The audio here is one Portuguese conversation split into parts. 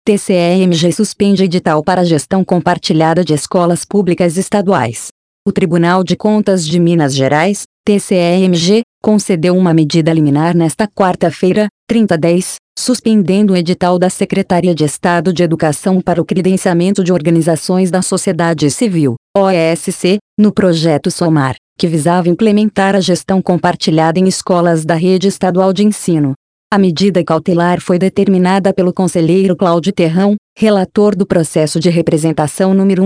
TCE-MG suspende edital para gestão compartilhada de escolas públicas estaduais. O Tribunal de Contas de Minas Gerais, TCE-MG, concedeu uma medida liminar nesta quarta-feira, 30/10, suspendendo o edital da Secretaria de Estado de Educação para o credenciamento de organizações da sociedade civil, OESC, no projeto SOMAR, que visava implementar a gestão compartilhada em escolas da rede estadual de ensino. A medida cautelar foi determinada pelo conselheiro Cláudio Terrão, relator do processo de representação número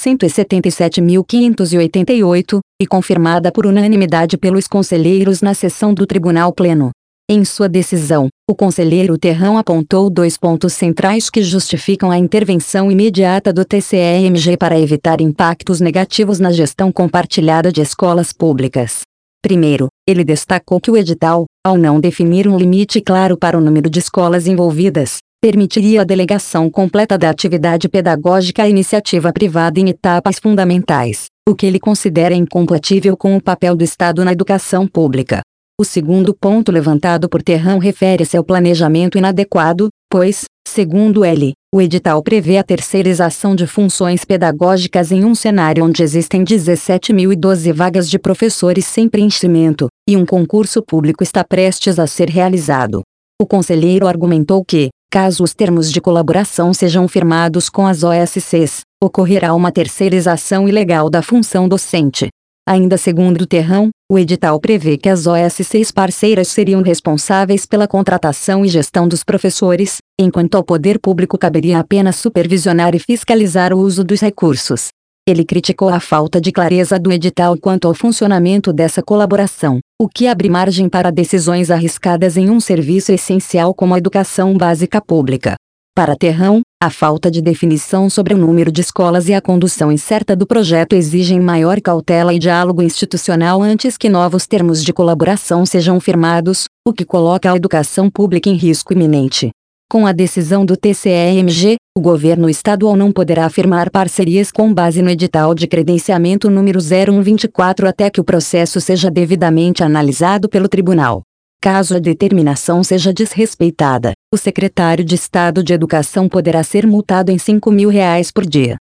1.177.588, e confirmada por unanimidade pelos conselheiros na sessão do Tribunal Pleno. Em sua decisão, o conselheiro Terrão apontou 2 pontos centrais que justificam a intervenção imediata do TCE-MG para evitar impactos negativos na gestão compartilhada de escolas públicas. Primeiro, ele destacou que o edital, ao não definir um limite claro para o número de escolas envolvidas, permitiria a delegação completa da atividade pedagógica à iniciativa privada em etapas fundamentais, o que ele considera incompatível com o papel do Estado na educação pública. O segundo ponto levantado por Terrão refere-se ao planejamento inadequado, pois, segundo ele, o edital prevê a terceirização de funções pedagógicas em um cenário onde existem 17.012 vagas de professores sem preenchimento, e um concurso público está prestes a ser realizado. O conselheiro argumentou que, caso os termos de colaboração sejam firmados com as OSCs, ocorrerá uma terceirização ilegal da função docente. Ainda segundo Terrão, o edital prevê que as OSCs parceiras seriam responsáveis pela contratação e gestão dos professores, enquanto ao poder público caberia apenas supervisionar e fiscalizar o uso dos recursos. Ele criticou a falta de clareza do edital quanto ao funcionamento dessa colaboração, o que abre margem para decisões arriscadas em um serviço essencial como a educação básica pública. Para Terrão, a falta de definição sobre o número de escolas e a condução incerta do projeto exigem maior cautela e diálogo institucional antes que novos termos de colaboração sejam firmados, o que coloca a educação pública em risco iminente. Com a decisão do TCE-MG, o governo estadual não poderá firmar parcerias com base no edital de credenciamento número 0124 até que o processo seja devidamente analisado pelo tribunal. Caso a determinação seja desrespeitada, o secretário de Estado de Educação poderá ser multado em R$ 5.000 por dia.